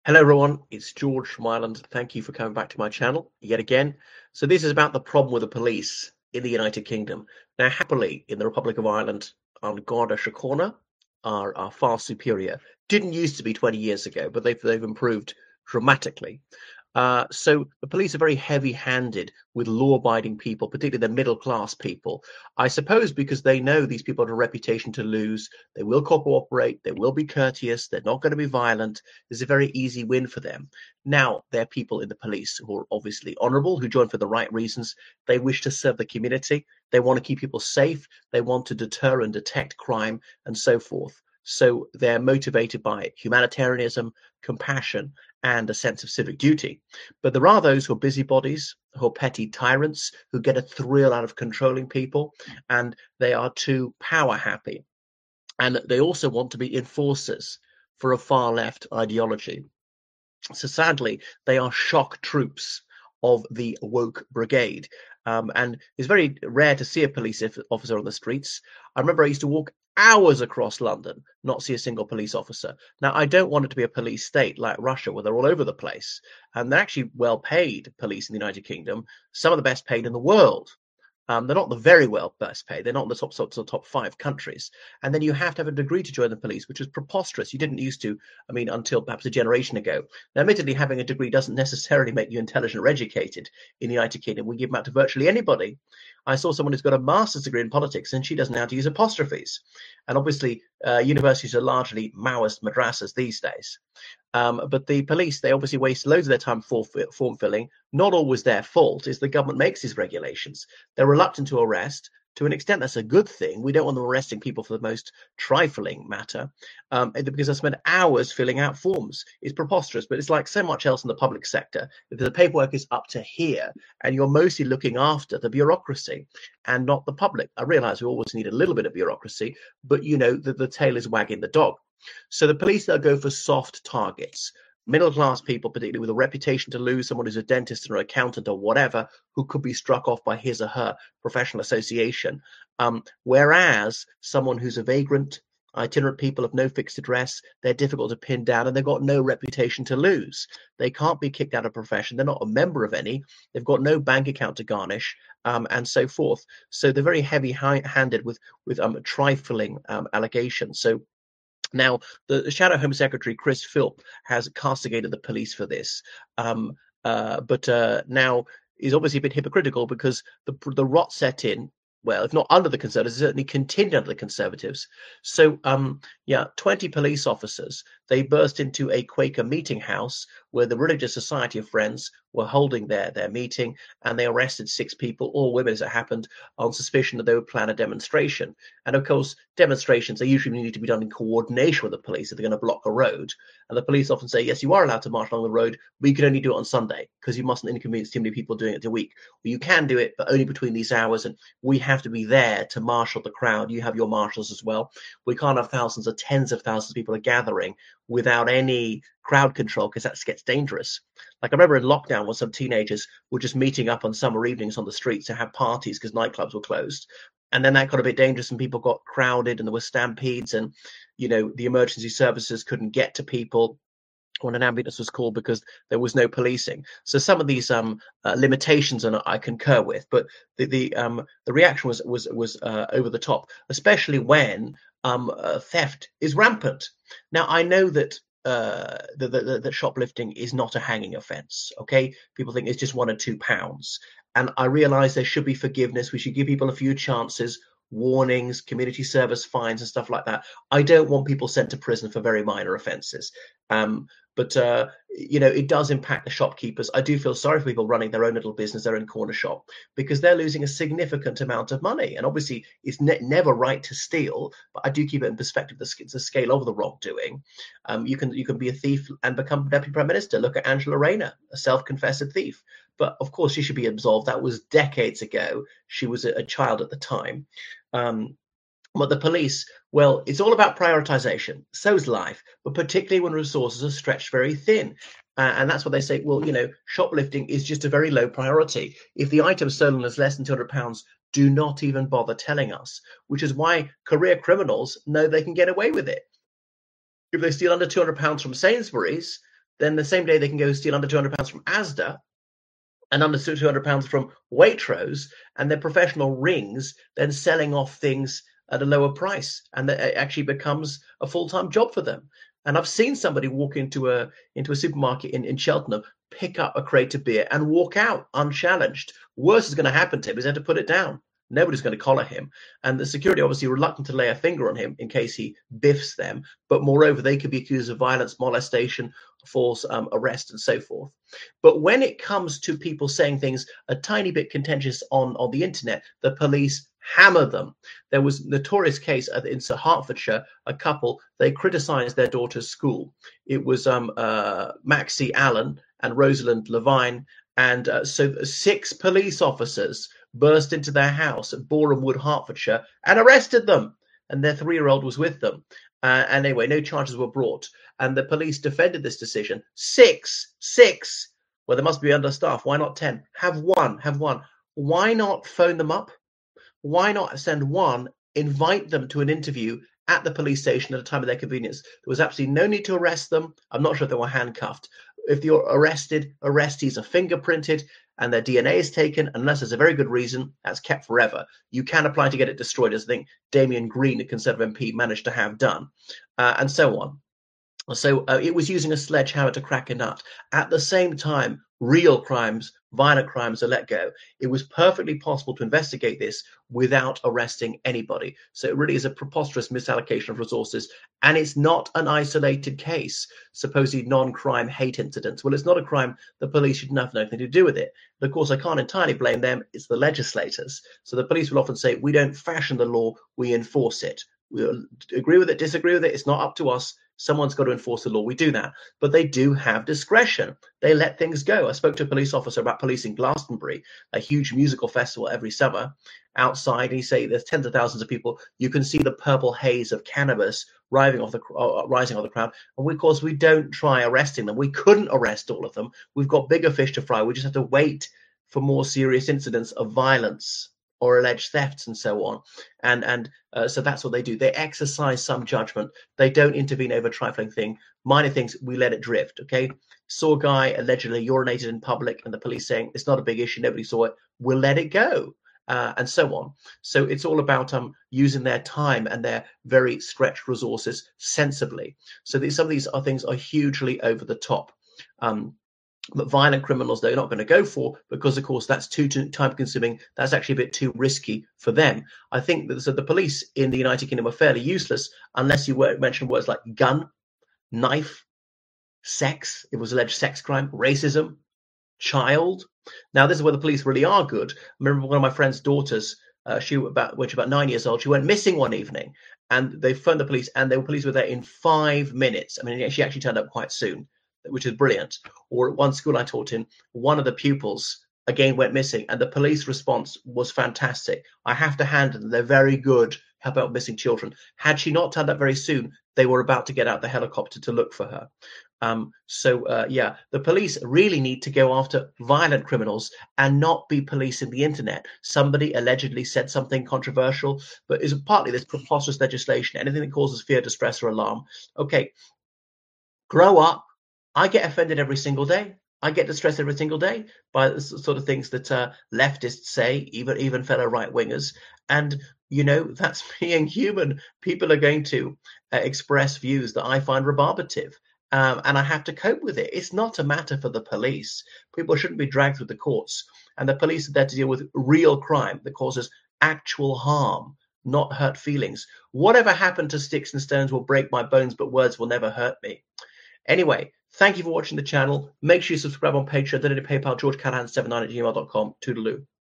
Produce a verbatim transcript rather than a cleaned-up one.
Hello everyone, it's George from Ireland. Thank you for coming back to my channel yet again. So this is about the problem with the police in the United Kingdom. Now happily in the Republic of Ireland, our Garda Síochána are, are far superior. Didn't used to be twenty years ago, but they've, they've improved dramatically. Uh, so the police are very heavy-handed with law-abiding people, particularly the middle-class people. I suppose because they know these people have a reputation to lose. They will cooperate. They will be courteous. They're not going to be violent. It's a very easy win for them. Now, there are people in the police who are obviously honourable, who join for the right reasons. They wish to serve the community. They want to keep people safe. They want to deter and detect crime and so forth. So they're motivated by humanitarianism, compassion, and a sense of civic duty. But there are those who are busybodies, who are petty tyrants, who get a thrill out of controlling people, and they are too power happy. And they also want to be enforcers for a far left ideology. So sadly, they are shock troops of the woke brigade. Um, and it's very rare to see a police officer on the streets. I remember I used to walk hours across London, not see a single police officer. Now, I don't want it to be a police state like Russia, where they're all over the place. And they're actually well-paid police in the United Kingdom, some of the best paid in the world. Um, they're not the very well best paid. They're not in the top, top, top five countries. And then you have to have a degree to join the police, which is preposterous. You didn't used to, I mean, until perhaps a generation ago. Now, admittedly, having a degree doesn't necessarily make you intelligent or educated in the United Kingdom. We give them out to virtually anybody. I saw someone who's got a master's degree in politics, and she doesn't know how to use apostrophes. And obviously, uh, universities are largely Maoist madrasas these days. Um, but the police, they obviously waste loads of their time for form filling. Not always their fault, is the government makes these regulations. They're reluctant to arrest. To an extent, that's a good thing. We don't want them arresting people for the most trifling matter, um, because I spend hours filling out forms. It's preposterous, but it's like so much else in the public sector. If the paperwork is up to here, and you're mostly looking after the bureaucracy and not the public. I realize we always need a little bit of bureaucracy, but you know that the tail is wagging the dog. So the police, they'll go for soft targets. Middle-class people, particularly with a reputation to lose, someone who's a dentist or an accountant or whatever, who could be struck off by his or her professional association. Um, whereas someone who's a vagrant, itinerant people of no fixed address, they're difficult to pin down and they've got no reputation to lose. They can't be kicked out of profession. They're not a member of any. They've got no bank account to garnish, um, and so forth. So they're very heavy-handed with, with um, trifling um, allegations. So now, the Shadow Home Secretary, Chris Philp, has castigated the police for this, um, uh, but uh, now is obviously a bit hypocritical because the the rot set in, well, if not under the Conservatives, certainly continued under the Conservatives. So, um, yeah, twenty police officers, they burst into a Quaker meeting house where the Religious Society of Friends were holding their, their meeting, and they arrested six people, all women as it happened, on suspicion that they would plan a demonstration. And of course, demonstrations, they usually need to be done in coordination with the police if they're going to block a road. And the police often say, yes, you are allowed to march along the road, but you can only do it on Sunday because you mustn't inconvenience too many people doing it a week. Well, you can do it, but only between these hours, and we have to be there to marshal the crowd. You have your marshals as well. We can't have thousands or tens of thousands of people are gathering without any crowd control, because that gets dangerous. Like I remember in lockdown when some teenagers were just meeting up on summer evenings on the streets to have parties because nightclubs were closed. And then that got a bit dangerous and people got crowded and there were stampedes and, you know, the emergency services couldn't get to people when an ambulance was called because there was no policing. So some of these um, uh, limitations are not, I concur with, but the the um, the reaction was was was uh, over the top, especially when um, uh, theft is rampant. Now I know that uh, that the, the shoplifting is not a hanging offence. Okay, people think it's just one or two pounds, and I realise there should be forgiveness. We should give people a few chances. Warnings, community service fines and stuff like that. I don't want people sent to prison for very minor offences. Um, but, uh, you know, it does impact the shopkeepers. I do feel sorry for people running their own little business, their own corner shop, because they're losing a significant amount of money. And obviously, it's ne never right to steal, but I do keep it in perspective, the, the scale of the wrongdoing. Um, you can you can be a thief and become Deputy Prime Minister. Look at Angela Rayner, a self-confessed thief. But, of course, she should be absolved. That was decades ago. She was a, a child at the time. Um, but the police, well, it's all about prioritization. So's life, but particularly when resources are stretched very thin. Uh, and that's what they say, well, you know, shoplifting is just a very low priority. If the item stolen is less than two hundred pounds, do not even bother telling us, which is why career criminals know they can get away with it. If they steal under two hundred pounds from Sainsbury's, then the same day they can go steal under two hundred pounds from Asda and under two hundred pounds from Waitrose, and their professional rings then selling off things at a lower price, and that it actually becomes a full-time job for them. And I've seen somebody walk into a into a supermarket in, in Cheltenham, pick up a crate of beer and walk out unchallenged. Worse is going to happen to him. He's had to put it down. Nobody's going to collar him. And the security obviously reluctant to lay a finger on him in case he biffs them. But moreover, they could be accused of violence, molestation, false um, arrest, and so forth. But when it comes to people saying things a tiny bit contentious on, on the internet, the police hammer them. There was a notorious case in Hertfordshire, a couple, they criticized their daughter's school. It was um, uh, Maxie Allen and Rosalind Levine. And uh, so six police officers burst into their house at Boreham Wood, Hertfordshire, and arrested them. And their three-year-old was with them. Uh, and anyway, no charges were brought. And the police defended this decision. Six, six. Well, they must be understaffed. Why not ten? Have one, have one. Why not phone them up? Why not send one, invite them to an interview at the police station at a time of their convenience? There was absolutely no need to arrest them. I'm not sure if they were handcuffed. If you're arrested, arrestees are fingerprinted and their D N A is taken, unless there's a very good reason, that's kept forever. You can apply to get it destroyed, as I think Damien Green, a Conservative M P, managed to have done, uh, and so on. So uh, it was using a sledgehammer to crack a nut. At the same time, real crimes, violent crimes are let go. It was perfectly possible to investigate this without arresting anybody. So it really is a preposterous misallocation of resources. And it's not an isolated case, supposedly non-crime hate incidents. Well, it's not a crime. The police should have nothing to do with it. But of course, I can't entirely blame them. It's the legislators. So the police will often say, we don't fashion the law, we enforce it. We'll agree with it, disagree with it. It's not up to us. Someone's got to enforce the law. We do that. But they do have discretion. They let things go. I spoke to a police officer about policing Glastonbury, a huge musical festival every summer, outside. And he said there's tens of thousands of people. You can see the purple haze of cannabis rising off the, uh, rising off the crowd. And we, of course, we don't try arresting them. We couldn't arrest all of them. We've got bigger fish to fry. We just have to wait for more serious incidents of violence or alleged thefts and so on. And and uh, so that's what they do. They exercise some judgment. They don't intervene over trifling thing. Minor things, we let it drift, okay? Saw a guy allegedly urinated in public and the police saying, it's not a big issue, nobody saw it, we'll let it go, uh, and so on. So it's all about um using their time and their very stretched resources sensibly. So these, some of these are things are hugely over the top. Um, But violent criminals, they're not going to go for, because, of course, that's too, too time-consuming. That's actually a bit too risky for them. I think that so the police in the United Kingdom are fairly useless unless you mention words like gun, knife, sex. It was alleged sex crime, racism, child. Now, this is where the police really are good. I remember one of my friend's daughters, uh, she about when she was about nine years old, she went missing one evening, and they phoned the police, and the police were there in five minutes. I mean, she actually turned up quite soon, which is brilliant. Or at one school I taught in, one of the pupils again went missing, and the police response was fantastic. I have to hand them, they're very good, help out missing children. Had she not turned up very soon, they were about to get out the helicopter to look for her. Um, so, uh, yeah, the police really need to go after violent criminals and not be policing the internet. Somebody allegedly said something controversial, but is partly this preposterous legislation, anything that causes fear, distress, or alarm. Okay, grow up. I get offended every single day. I get distressed every single day by the sort of things that uh, leftists say, even even fellow right-wingers. And, you know, that's being human. People are going to uh, express views that I find rebarbative. Um, and I have to cope with it. It's not a matter for the police. People shouldn't be dragged through the courts. And the police are there to deal with real crime that causes actual harm, not hurt feelings. Whatever happened to sticks and stones will break my bones, but words will never hurt me. Anyway, thank you for watching the channel. Make sure you subscribe on Patreon, donate to PayPal, george callahan seventy-nine at gmail dot com. Toodaloo.